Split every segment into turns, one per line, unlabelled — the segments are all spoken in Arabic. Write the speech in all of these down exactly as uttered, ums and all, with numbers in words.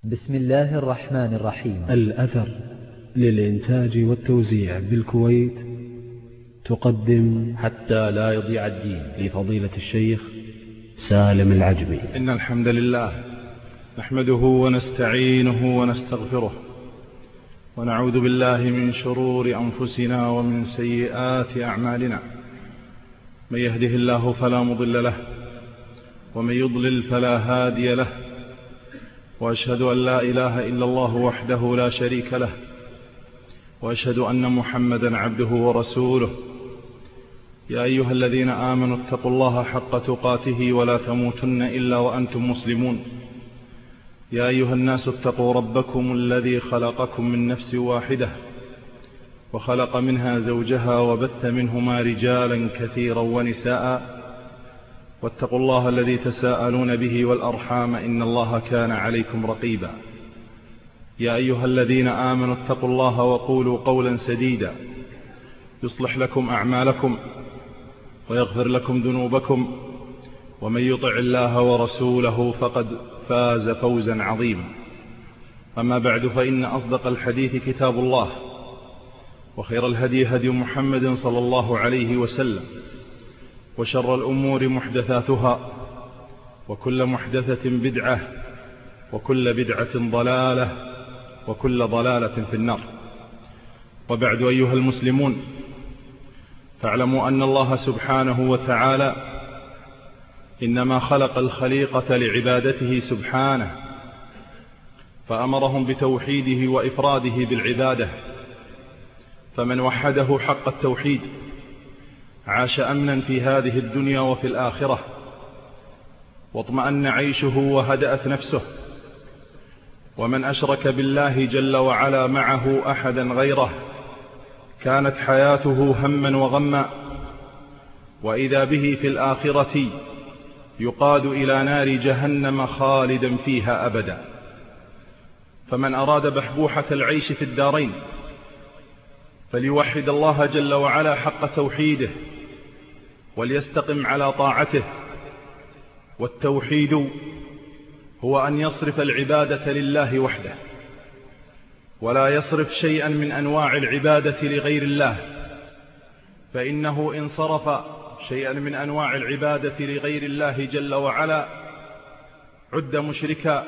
بسم الله الرحمن الرحيم.
الأثر للإنتاج والتوزيع بالكويت تقدم
حتى لا يضيع الدين
لفضيلة الشيخ سالم العجمي.
إن الحمد لله نحمده ونستعينه ونستغفره ونعوذ بالله من شرور أنفسنا ومن سيئات أعمالنا. من يهده الله فلا مضل له ومن يضلل فلا هادي له، وأشهد أن لا إله إلا الله وحده لا شريك له، وأشهد أن محمدا عبده ورسوله. يا أيها الذين آمنوا اتقوا الله حق تقاته ولا تموتن إلا وأنتم مسلمون. يا أيها الناس اتقوا ربكم الذي خلقكم من نفس واحدة وخلق منها زوجها وبث منهما رجالا كثيرا ونساء، واتقوا الله الذي تساءلون به والأرحام إن الله كان عليكم رقيبا. يا أيها الذين آمنوا اتقوا الله وقولوا قولا سديدا يصلح لكم أعمالكم ويغفر لكم ذنوبكم، ومن يطع الله ورسوله فقد فاز فوزا عظيما. أما بعد، فإن أصدق الحديث كتاب الله، وخير الهدي هدي محمد صلى الله عليه وسلم، وشر الأمور محدثاتها، وكل محدثة بدعة، وكل بدعة ضلالة، وكل ضلالة في النار. وبعد، أيها المسلمون، فاعلموا أن الله سبحانه وتعالى إنما خلق الخليقة لعبادته سبحانه، فأمرهم بتوحيده وإفراده بالعبادة. فمن وحده حق التوحيد عاش أمنا في هذه الدنيا وفي الآخرة، واطمأن عيشه وهدأت نفسه. ومن أشرك بالله جل وعلا معه أحدا غيره كانت حياته هما وغما، وإذا به في الآخرة يقاد إلى نار جهنم خالدا فيها أبدا. فمن أراد بحبوحة العيش في الدارين فليوحد الله جل وعلا حق توحيده، وليستقم على طاعته. والتوحيد هو أن يصرف العبادة لله وحده، ولا يصرف شيئا من أنواع العبادة لغير الله، فإنه إن صرف شيئا من أنواع العبادة لغير الله جل وعلا عد مشركا.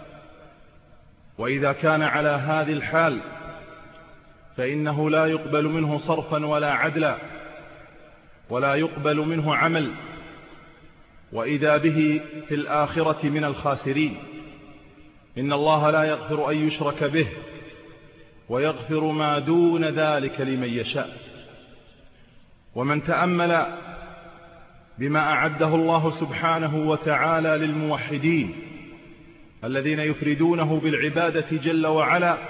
وإذا كان على هذه الحال فإنه لا يقبل منه صرفا ولا عدلا، ولا يقبل منه عمل، وإذا به في الآخرة من الخاسرين. إن الله لا يغفر أن يشرك به، ويغفر ما دون ذلك لمن يشاء. ومن تأمل بما أعده الله سبحانه وتعالى للموحدين الذين يفردونه بالعبادة جل وعلا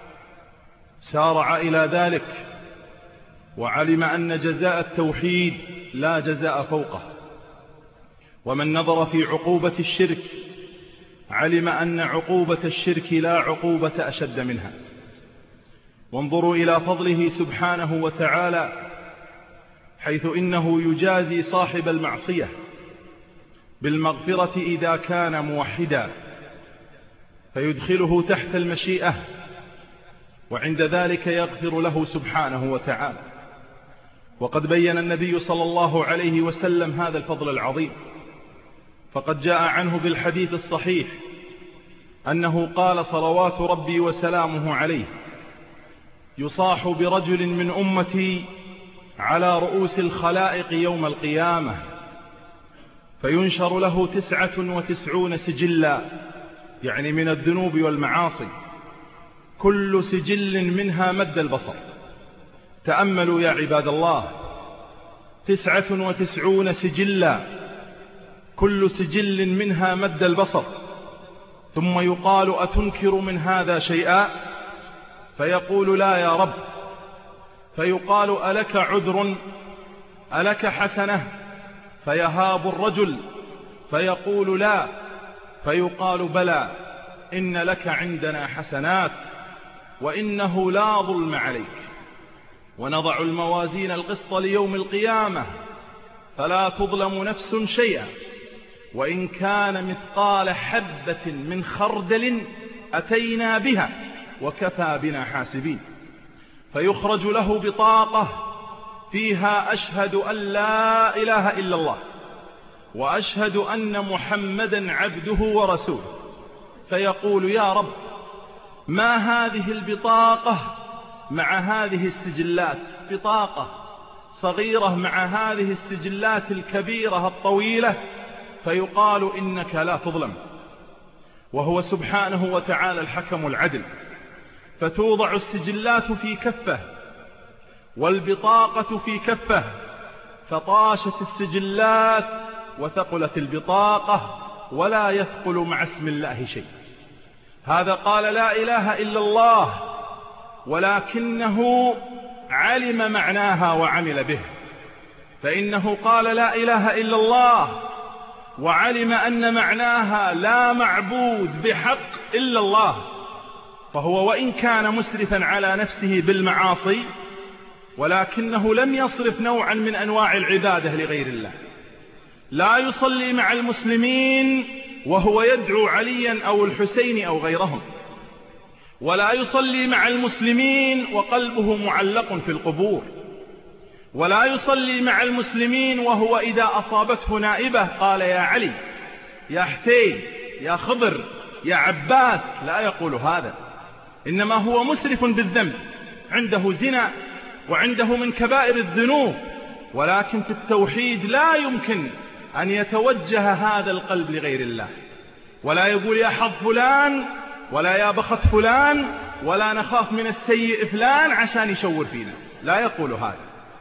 سارع إلى ذلك، وعلم أن جزاء التوحيد لا جزاء فوقه. ومن نظر في عقوبة الشرك علم أن عقوبة الشرك لا عقوبة أشد منها. وانظروا إلى فضله سبحانه وتعالى، حيث إنه يجازي صاحب المعصية بالمغفرة إذا كان موحدا، فيدخله تحت المشيئة، وعند ذلك يغفر له سبحانه وتعالى. وقد بين النبي صلى الله عليه وسلم هذا الفضل العظيم، فقد جاء عنه بالحديث الصحيح أنه قال صلوات ربي وسلامه عليه: يصاح برجل من أمتي على رؤوس الخلائق يوم القيامة، فينشر له تسعة وتسعون سجلا، يعني من الذنوب والمعاصي، كل سجل منها مد البصر. تأملوا يا عباد الله، تسعة وتسعون سجلا، كل سجل منها مد البصر. ثم يقال: أتنكر من هذا شيئا؟ فيقول: لا يا رب. فيقال: ألك عذر؟ ألك حسنة؟ فيهاب الرجل فيقول: لا. فيقال: بلى، إن لك عندنا حسنات، وإنه لا ظلم عليك. ونضع الموازين القسط ليوم القيامة فلا تظلم نفس شيئا، وإن كان مثقال حبة من خردل أتينا بها وكفى بنا حاسبين. فيخرج له بطاقة فيها أشهد أن لا إله إلا الله وأشهد أن محمدا عبده ورسوله، فيقول يا رب ما هذه البطاقة مع هذه السجلات؟ بطاقة صغيرة مع هذه السجلات الكبيرة الطويلة. فيقال إنك لا تظلم، وهو سبحانه وتعالى الحكم العدل. فتوضع السجلات في كفة والبطاقة في كفة، فطاشت السجلات وثقلت البطاقة ولا يثقل مع اسم الله شيء. هذا قال لا إله إلا الله ولكنه علم معناها وعمل به، فإنه قال لا إله إلا الله وعلم أن معناها لا معبود بحق إلا الله، فهو وإن كان مسرفا على نفسه بالمعاصي ولكنه لم يصرف نوعا من أنواع العبادة لغير الله. لا يصلي مع المسلمين وهو يدعو عليا أو الحسين أو غيرهم، ولا يصلي مع المسلمين وقلبه معلق في القبور، ولا يصلي مع المسلمين وهو إذا أصابته نائبة قال يا علي يا حسين يا خضر يا عباس، لا يقول هذا، إنما هو مسرف بالذنب، عنده زنا وعنده من كبائر الذنوب، ولكن في التوحيد لا يمكن أن يتوجه هذا القلب لغير الله، ولا يقول يا حظ فلان ولا يا بخت فلان ولا نخاف من السيء فلان عشان يشور فينا، لا يقول هذا.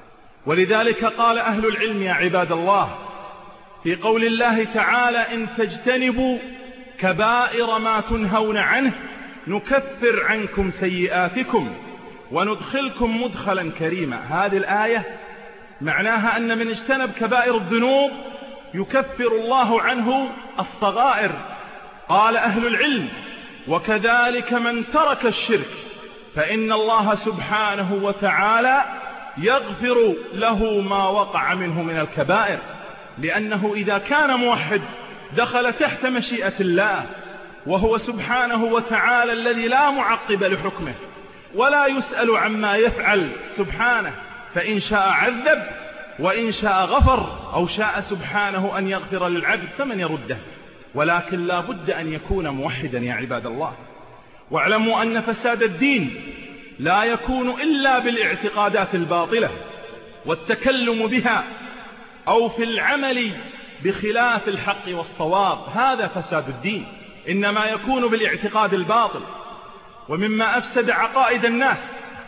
ولذلك قال أهل العلم يا عباد الله في قول الله تعالى إن تجتنبوا كبائر ما تنهون عنه نكفر عنكم سيئاتكم وندخلكم مدخلا كريما. هذه الآية معناها أن من اجتنب كبائر الذنوب يكفر الله عنه الصغائر. قال أهل العلم وكذلك من ترك الشرك فإن الله سبحانه وتعالى يغفر له ما وقع منه من الكبائر، لأنه إذا كان موحد دخل تحت مشيئة الله، وهو سبحانه وتعالى الذي لا معقب لحكمه ولا يسأل عما يفعل سبحانه، فإن شاء عذب وإن شاء غفر أو شاء سبحانه أن يغفر للعبد فمن يرده، ولكن لا بد أن يكون موحدا يا عباد الله. واعلموا أن فساد الدين لا يكون إلا بالاعتقادات الباطلة والتكلم بها أو في العمل بخلاف الحق والصواب، هذا فساد الدين، إنما يكون بالاعتقاد الباطل. ومما أفسد عقائد الناس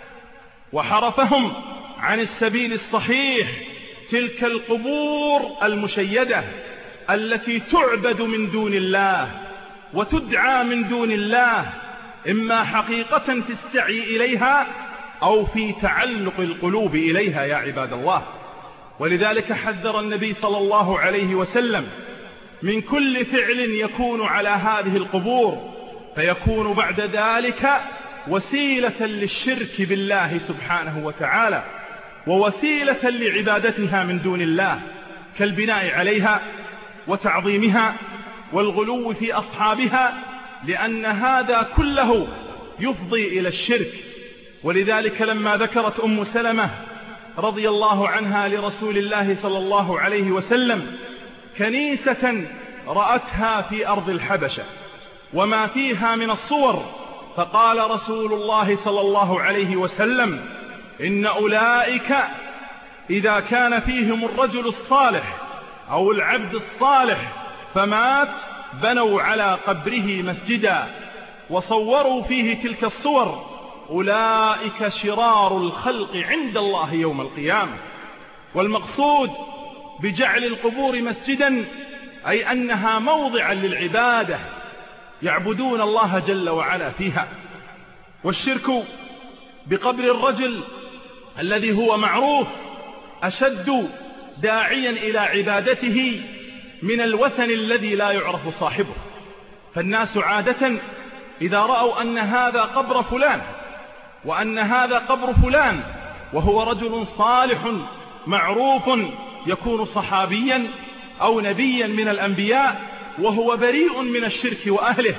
وحرفهم عن السبيل الصحيح تلك القبور المشيدة التي تعبد من دون الله وتدعى من دون الله، إما حقيقة في السعي إليها أو في تعلق القلوب إليها يا عباد الله. ولذلك حذر النبي صلى الله عليه وسلم من كل فعل يكون على هذه القبور، فيكون بعد ذلك وسيلة للشرك بالله سبحانه وتعالى ووسيلة لعبادتها من دون الله، كالبناء عليها وتعظيمها والغلو في أصحابها، لأن هذا كله يفضي إلى الشرك. ولذلك لما ذكرت أم سلمة رضي الله عنها لرسول الله صلى الله عليه وسلم كنيسة رأتها في أرض الحبشة وما فيها من الصور، فقال رسول الله صلى الله عليه وسلم إن أولئك إذا كان فيهم الرجل الصالح أو العبد الصالح فمات بنوا على قبره مسجدا وصوروا فيه تلك الصور، أولئك شرار الخلق عند الله يوم القيامة. والمقصود بجعل القبور مسجدا أي أنها موضعا للعبادة يعبدون الله جل وعلا فيها. والشرك بقبر الرجل الذي هو معروف أشد داعيا إلى عبادته من الوثن الذي لا يعرف صاحبه. فالناس عادة إذا رأوا أن هذا قبر فلان وأن هذا قبر فلان وهو رجل صالح معروف يكون صحابيا أو نبيا من الأنبياء وهو بريء من الشرك وأهله،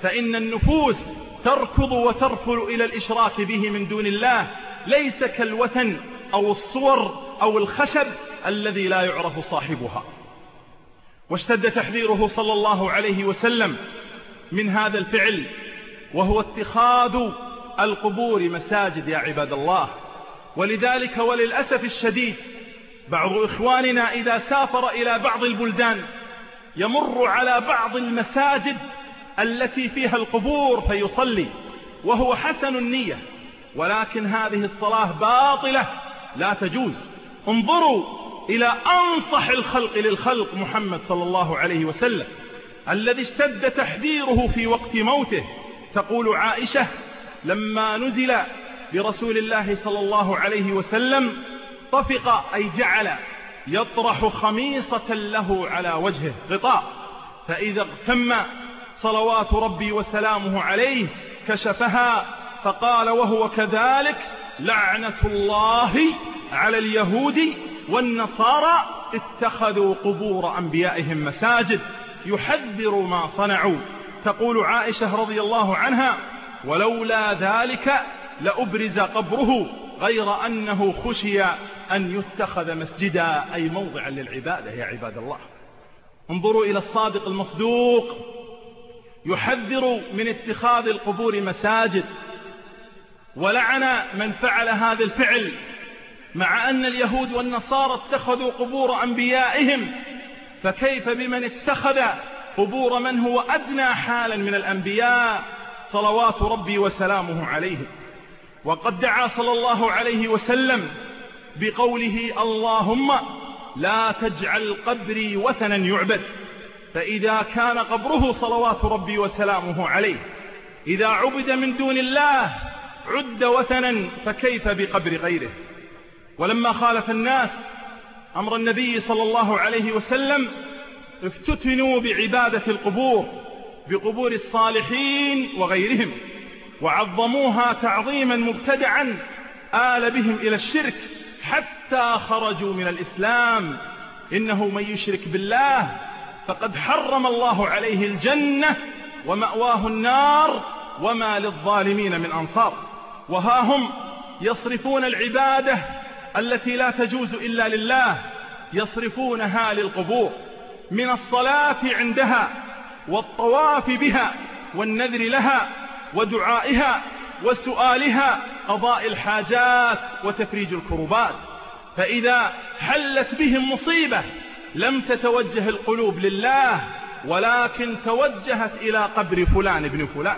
فإن النفوس تركض وترفل إلى الإشراك به من دون الله، ليس كالوثن أو الصور أو الخشب الذي لا يعرف صاحبها. واشتد تحذيره صلى الله عليه وسلم من هذا الفعل، وهو اتخاذ القبور مساجد يا عباد الله. ولذلك وللأسف الشديد بعض إخواننا إذا سافر إلى بعض البلدان يمر على بعض المساجد التي فيها القبور فيصلي، وهو حسن النية، ولكن هذه الصلاة باطلة لا تجوز. انظروا إلى أنصح الخلق للخلق محمد صلى الله عليه وسلم الذي اشتد تحذيره في وقت موته. تقول عائشة: لما نزل برسول الله صلى الله عليه وسلم طفق، أي جعل يطرح خميصة له على وجهه غطاء، فإذا اغتم صلوات ربي وسلامه عليه كشفها فقال وهو كذلك: لعنة الله على اليهود والنصارى اتخذوا قبور أنبيائهم مساجد، يحذر ما صنعوا. تقول عائشة رضي الله عنها: ولولا ذلك لأبرز قبره غير أنه خشي أن يتخذ مسجدا، أي موضعا للعبادة يا عباد الله. انظروا إلى الصادق المصدوق يحذر من اتخاذ القبور مساجد، ولعن من فعل هذا الفعل، مع أن اليهود والنصارى اتخذوا قبور أنبيائهم، فكيف بمن اتخذ قبور من هو أدنى حالا من الأنبياء صلوات ربي وسلامه عليه. وقد دعا صلى الله عليه وسلم بقوله: اللهم لا تجعل قبري وثنا يعبد. فإذا كان قبره صلوات ربي وسلامه عليه إذا عبد من دون الله عد وثنا، فكيف بقبر غيره؟ ولما خالف الناس أمر النبي صلى الله عليه وسلم افتتنوا بعبادة القبور، بقبور الصالحين وغيرهم، وعظموها تعظيما مبتدعا آل بهم إلى الشرك حتى خرجوا من الإسلام. إنه من يشرك بالله فقد حرم الله عليه الجنة ومأواه النار وما للظالمين من أنصار. وها هم يصرفون العبادة التي لا تجوز إلا لله، يصرفونها للقبور، من الصلاة عندها والطواف بها والنذر لها ودعائها وسؤالها قضاء الحاجات وتفريج الكربات. فإذا حلت بهم مصيبة لم تتوجه القلوب لله، ولكن توجهت إلى قبر فلان ابن فلان،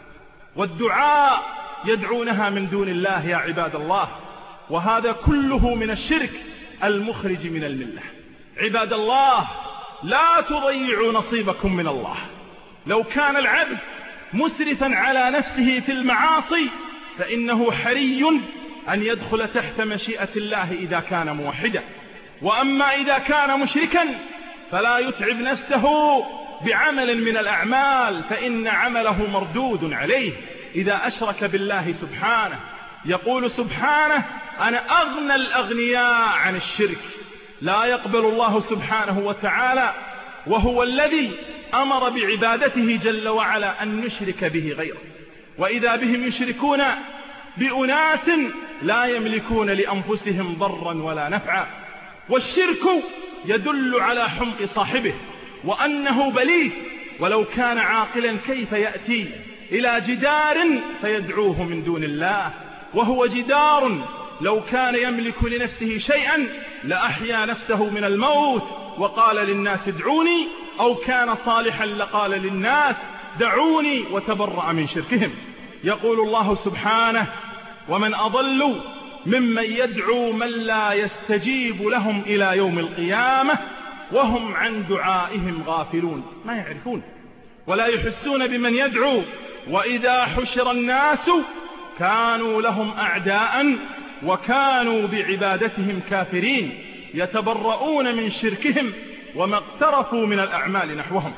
والدعاء يدعونها من دون الله يا عباد الله. وهذا كله من الشرك المخرج من الملة. عباد الله، لا تضيعوا نصيبكم من الله. لو كان العبد مسرفا على نفسه في المعاصي فإنه حري أن يدخل تحت مشيئة الله إذا كان موحدا. وأما إذا كان مشركا فلا يتعب نفسه بعمل من الأعمال، فإن عمله مردود عليه إذا أشرك بالله سبحانه. يقول سبحانه: أنا أغنى الأغنياء عن الشرك. لا يقبل الله سبحانه وتعالى، وهو الذي أمر بعبادته جل وعلا أن نشرك به غيره. وإذا بهم يشركون بأناس لا يملكون لأنفسهم ضرا ولا نفعا. والشرك يدل على حمق صاحبه وأنه بليد، ولو كان عاقلا كيف يأتي إلى جدار فيدعوه من دون الله، وهو جدار لو كان يملك لنفسه شيئا لأحيا نفسه من الموت وقال للناس ادعوني، أو كان صالحا لقال للناس دعوني، وتبرأ من شركهم. يقول الله سبحانه: ومن أضل ممن يدعو من لا يستجيب لهم إلى يوم القيامة وهم عن دعائهم غافلون. ما يعرفون ولا يحسون بمن يدعو. وإذا حشر الناس كانوا لهم أعداء وكانوا بعبادتهم كافرين، يتبرؤون من شركهم وما اقترفوا من الأعمال نحوهم.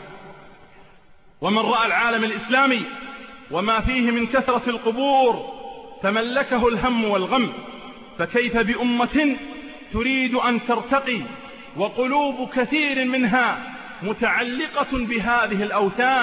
ومن رأى العالم الإسلامي وما فيه من كثرة القبور تملكه الهم والغم، فكيف بأمة تريد أن ترتقي وقلوب كثير منها متعلقة بهذه الأوثان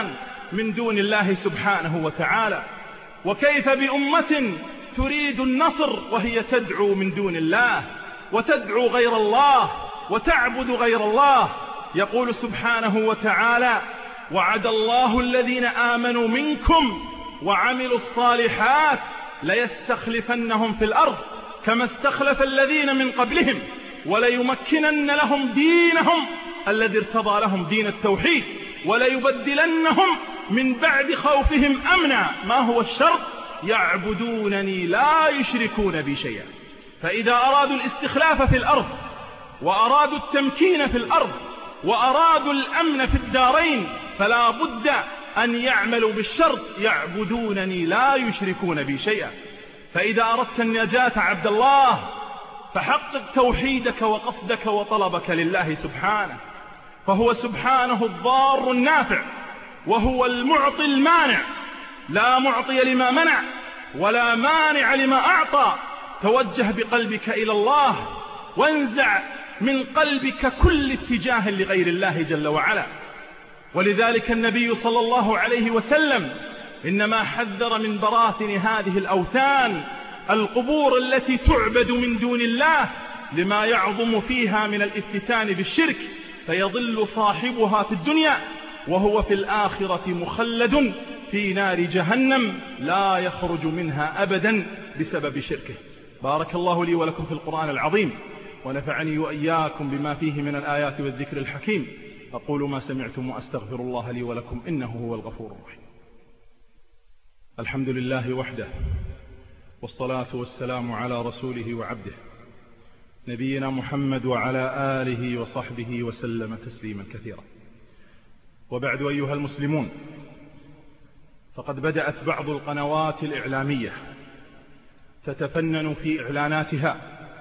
من دون الله سبحانه وتعالى. وكيف بأمة تريد النصر وهي تدعو من دون الله وتدعو غير الله وتعبد غير الله؟ يقول سبحانه وتعالى: وعد الله الذين آمنوا منكم وعملوا الصالحات ليستخلفنهم في الأرض كما استخلف الذين من قبلهم وليمكنن لهم دينهم الذي ارتضى لهم دين التوحيد وليبدلنهم من بعد خوفهم أمنا. ما هو الشرط؟ يعبدونني لا يشركون بي شيئا. فإذا أرادوا الاستخلاف في الأرض وأرادوا التمكين في الأرض وأرادوا الأمن في الدارين فلا بد أن يعملوا بالشرط: يعبدونني لا يشركون بي شيئا. فإذا أردت النجاة عبد الله فحقق توحيدك وقصدك وطلبك لله سبحانه، فهو سبحانه الضار النافع وهو المعطي المانع، لا معطي لما منع ولا مانع لما أعطى. توجه بقلبك إلى الله وانزع من قلبك كل اتجاه لغير الله جل وعلا. ولذلك النبي صلى الله عليه وسلم إنما حذر من براثن هذه الأوثان، القبور التي تعبد من دون الله، لما يعظم فيها من الافتتان بالشرك، فيضل صاحبها في الدنيا وهو في الآخرة مخلد في نار جهنم لا يخرج منها أبدا بسبب شركه. بارك الله لي ولكم في القرآن العظيم، ونفعني وإياكم بما فيه من الآيات والذكر الحكيم. أقول ما سمعتم وأستغفر الله لي ولكم إنه هو الغفور الرحيم. الحمد لله وحده، والصلاة والسلام على رسوله وعبده نبينا محمد وعلى آله وصحبه وسلم تسليما كثيرا. وبعد أيها المسلمون، فقد بدأت بعض القنوات الإعلامية تتفنن في إعلاناتها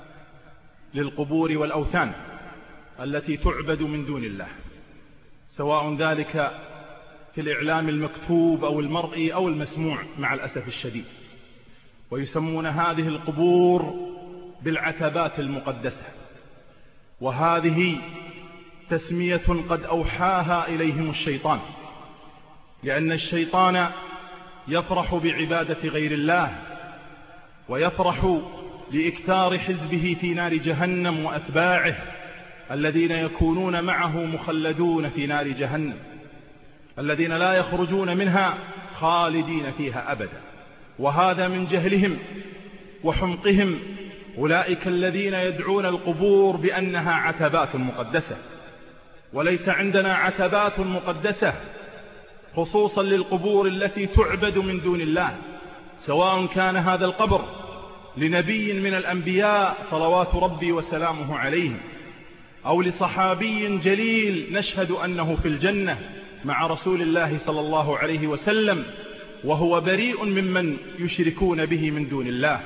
للقبور والأوثان التي تعبد من دون الله، سواء ذلك في الإعلام المكتوب أو المرئي أو المسموع مع الأسف الشديد. ويسمون هذه القبور بالعتبات المقدسة، وهذه تسمية قد أوحاها إليهم الشيطان، لأن الشيطان يفرح بعبادة غير الله ويفرح لإكثار حزبه في نار جهنم وأتباعه الذين يكونون معه مخلدون في نار جهنم، الذين لا يخرجون منها خالدين فيها أبدا. وهذا من جهلهم وحمقهم، أولئك الذين يدعون القبور بأنها عتبات مقدسة. وليس عندنا عتبات مقدسة خصوصا للقبور التي تعبد من دون الله، سواء كان هذا القبر لنبي من الأنبياء صلوات ربي وسلامه عليهم، أو لصحابي جليل نشهد أنه في الجنة مع رسول الله صلى الله عليه وسلم وهو بريء ممن يشركون به من دون الله.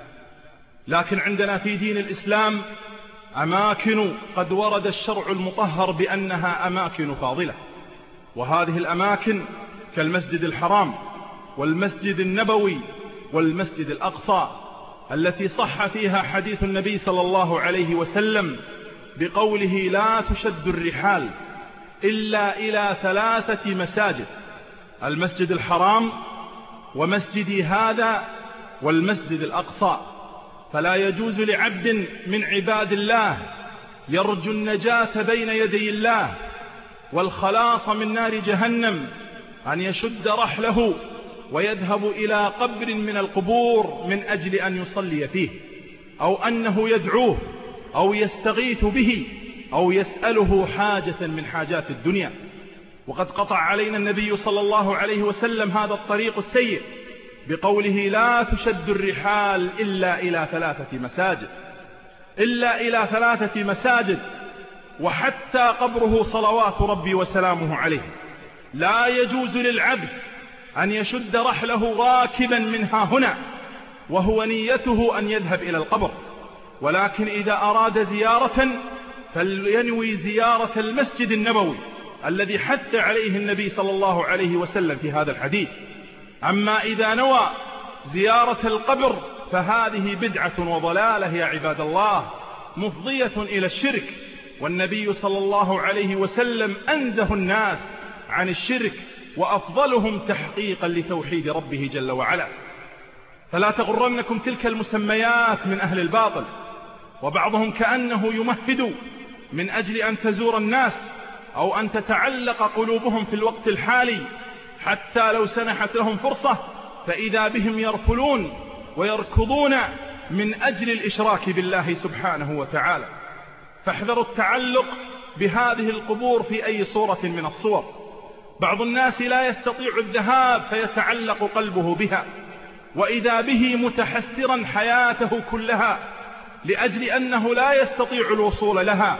لكن عندنا في دين الإسلام أماكن قد ورد الشرع المطهر بأنها أماكن فاضلة، وهذه الأماكن كالمسجد الحرام والمسجد النبوي والمسجد الأقصى، التي صح فيها حديث النبي صلى الله عليه وسلم بقوله: لا تشد الرحال إلا إلى ثلاثة مساجد: المسجد الحرام ومسجدي هذا والمسجد الأقصى. فلا يجوز لعبد من عباد الله يرجو النجاة بين يدي الله والخلاص من نار جهنم أن يشد رحله ويذهب إلى قبر من القبور من أجل أن يصلي فيه، أو أنه يدعوه أو يستغيث به أو يسأله حاجة من حاجات الدنيا. وقد قطع علينا النبي صلى الله عليه وسلم هذا الطريق السيء بقوله: لا تشد الرحال إلا إلى ثلاثة مساجد، إلا إلى ثلاثة مساجد. وحتى قبره صلوات ربي وسلامه عليه لا يجوز للعبد أن يشد رحله راكبا منها هنا وهو نيته أن يذهب إلى القبر، ولكن إذا أراد زيارة فلينوي زيارة المسجد النبوي الذي حث عليه النبي صلى الله عليه وسلم في هذا الحديث. أما إذا نوى زيارة القبر فهذه بدعة وضلالة يا عباد الله، مفضية إلى الشرك. والنبي صلى الله عليه وسلم أنزه الناس عن الشرك وأفضلهم تحقيقا لتوحيد ربه جل وعلا. فلا تغرنكم تلك المسميات من أهل الباطل، وبعضهم كأنه يمهد من أجل أن تزور الناس أو أن تتعلق قلوبهم في الوقت الحالي، حتى لو سنحت لهم فرصة فإذا بهم يرفلون ويركضون من أجل الإشراك بالله سبحانه وتعالى. فاحذروا التعلق بهذه القبور في أي صورة من الصور. بعض الناس لا يستطيع الذهاب فيتعلق قلبه بها، وإذا به متحسرا حياته كلها لأجل أنه لا يستطيع الوصول لها،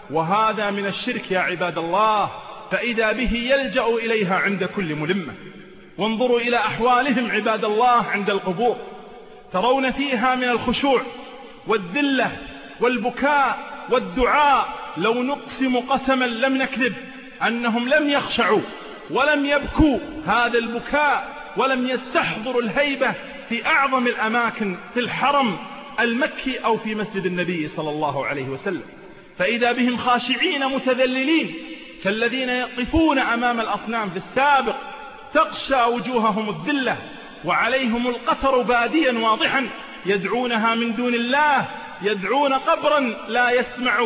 وهذا من الشرك يا عباد الله. فإذا به يلجأ إليها عند كل ملمة. وانظروا إلى أحوالهم عباد الله عند القبور، ترون فيها من الخشوع والذلة والبكاء والدعاء. لو نقسم قسما لم نكذب أنهم لم يخشعوا ولم يبكوا هذا البكاء ولم يستحضروا الهيبة في أعظم الأماكن في الحرم المكي أو في مسجد النبي صلى الله عليه وسلم. فإذا بهم خاشعين متذللين كالذين يقفون أمام الأصنام في السابق، تغشى وجوههم الذلة وعليهم القتر باديا واضحا، يدعونها من دون الله، يدعون قبرا لا يسمع،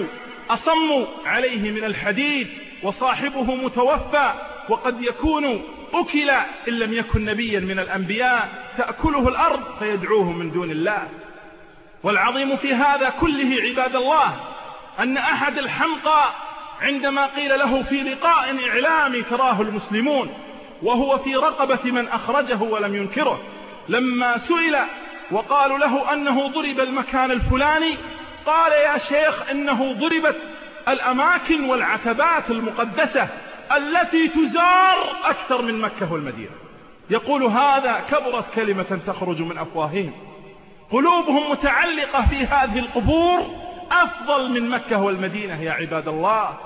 أصم عليه من الحديد، وصاحبه متوفى وقد يكون أكل إن لم يكن نبيا من الأنبياء، تأكله الأرض فيدعوه من دون الله. والعظيم في هذا كله عباد الله أن أحد الحمقى عندما قيل له في لقاء إعلامي تراه المسلمون وهو في رقبة من أخرجه ولم ينكره، لما سئل وقالوا له أنه ضرب المكان الفلاني قال يا شيخ إنه ضربت الأماكن والعتبات المقدسة التي تزار أكثر من مكة والمدينة. يقول هذا كبرت كلمة تخرج من أفواههم. قلوبهم متعلقة في هذه القبور أفضل من مكة والمدينة يا عباد الله،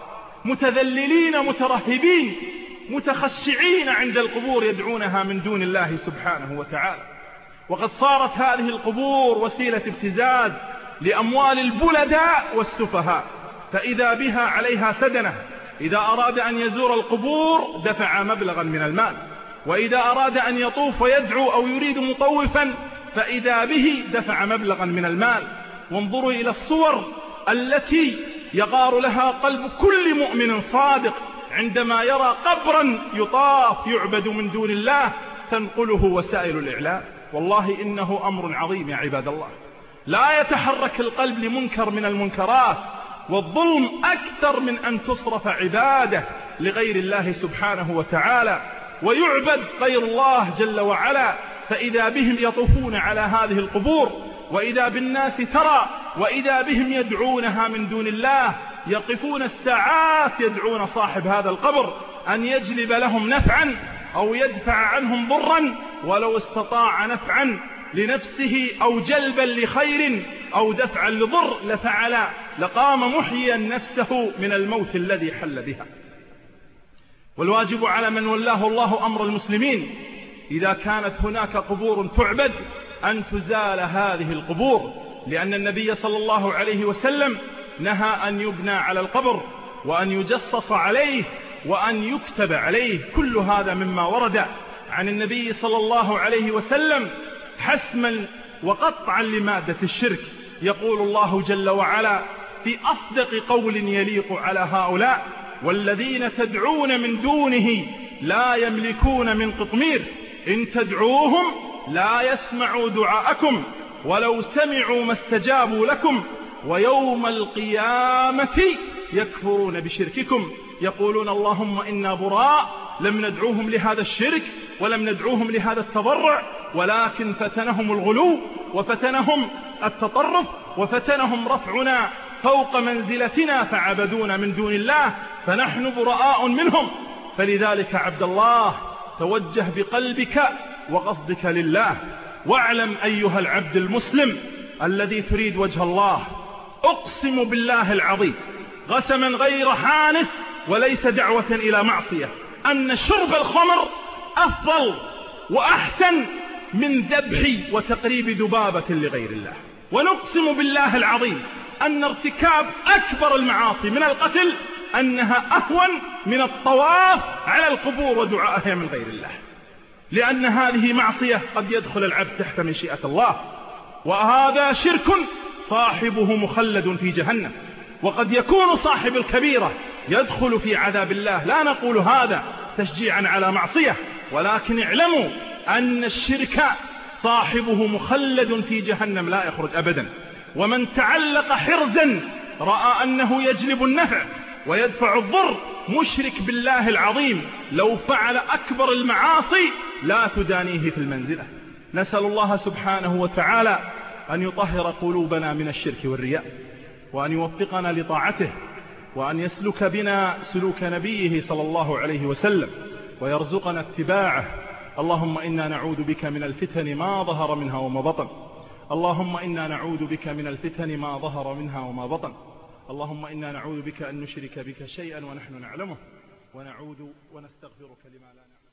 متذللين مترهبين متخشعين عند القبور يدعونها من دون الله سبحانه وتعالى. وقد صارت هذه القبور وسيلة ابتزاز لأموال البلداء والسفهاء، فإذا بها عليها سدنة، إذا أراد أن يزور القبور دفع مبلغا من المال، وإذا أراد أن يطوف ويدعو أو يريد مطوفا فإذا به دفع مبلغا من المال. وانظروا إلى الصور التي يغار لها قلب كل مؤمن صادق عندما يرى قبرا يطاف يعبد من دون الله تنقله وسائل الإعلام. والله إنه أمر عظيم يا عباد الله. لا يتحرك القلب لمنكر من المنكرات والظلم أكثر من أن تصرف عبادة لغير الله سبحانه وتعالى ويعبد غير الله جل وعلا. فإذا بهم يطوفون على هذه القبور، وإذا بالناس ترى، وإذا بهم يدعونها من دون الله، يقفون الساعات يدعون صاحب هذا القبر أن يجلب لهم نفعا أو يدفع عنهم ضرا، ولو استطاع نفعا لنفسه أو جلبا لخير أو دفعا لضر لفعل، لقام محيا نفسه من الموت الذي حل بها. والواجب على من ولاه الله أمر المسلمين إذا كانت هناك قبور تعبد أن تزال هذه القبور، لأن النبي صلى الله عليه وسلم نهى أن يبنى على القبر وأن يجصص عليه وأن يكتب عليه. كل هذا مما ورد عن النبي صلى الله عليه وسلم حسما وقطعا لمادة الشرك. يقول الله جل وعلا في أصدق قول يليق على هؤلاء: والذين تدعون من دونه لا يملكون من قطمير إن تدعوهم لا يسمعوا دعاءكم ولو سمعوا ما استجابوا لكم ويوم القيامة يكفرون بشرككم يقولون اللهم إنا براء لم ندعوهم لهذا الشرك ولم ندعوهم لهذا التضرع، ولكن فتنهم الغلو وفتنهم التطرف وفتنهم رفعنا فوق منزلتنا فعبدونا من دون الله فنحن براء منهم. فلذلك عبد الله توجه بقلبك وقصدك لله، واعلم أيها العبد المسلم الذي تريد وجه الله، أقسم بالله العظيم قسما غير حانث وليس دعوة إلى معصية، أن شرب الخمر أفضل وأحسن من ذبح وتقريب ذبابة لغير الله. ونقسم بالله العظيم أن ارتكاب أكبر المعاصي من القتل أنها أهون من الطواف على القبور ودعائها من غير الله، لأن هذه معصية قد يدخل العبد تحت مشيئة الله، وهذا شرك صاحبه مخلد في جهنم. وقد يكون صاحب الكبيرة يدخل في عذاب الله. لا نقول هذا تشجيعا على معصية، ولكن اعلموا أن الشرك صاحبه مخلد في جهنم لا يخرج أبدا. ومن تعلق حرزا رأى أنه يجلب النفع ويدفع الضر مشرك بالله العظيم، لو فعل أكبر المعاصي لا تدانيه في المنزلة. نسأل الله سبحانه وتعالى أن يطهر قلوبنا من الشرك والرياء، وأن يوفقنا لطاعته، وأن يسلك بنا سلوك نبيه صلى الله عليه وسلم، ويرزقنا اتباعه. اللهم إنا نعوذ بك من الفتن ما ظهر منها وما بطن. اللهم إنا نعوذ بك من الفتن ما ظهر منها وما بطن. اللهم إنا نعوذ بك أن نشرك بك شيئا ونحن نعلمه، ونعوذ ونستغفرك لما لا نعلم.